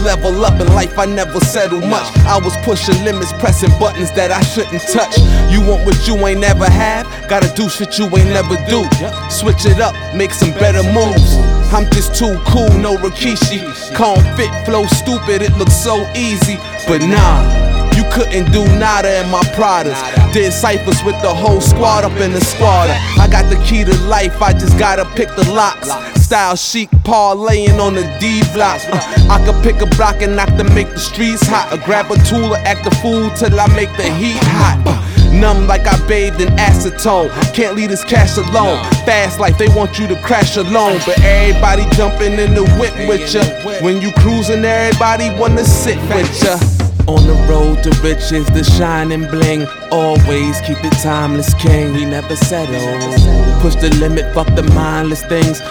level up in life, I never settled much. I was pushing limits, pressing buttons that I shouldn't touch. You want what you ain't never had, gotta do shit you ain't never do. Switch it up, make some better moves. I'm just too cool, no Rikishi. Calm fit, flow stupid, it looks so easy. But nah, you couldn't do nada in my Pradas. Did ciphers with the whole squad up in the squatter. I got the key to life, I just gotta pick the locks. Style chic, parlaying on the D-block. I could pick a block and not to make the streets hot, or grab a tool or act a fool till I make the heat hot. Numb like I bathed in acetone. Can't leave this cash alone. Fast life, they want you to crash alone. But everybody jumping in the whip with ya. When you cruising, everybody wanna sit with ya. On the road to riches, the shining bling. Always keep it timeless, king. We never settle. Push the limit, fuck the mindless things.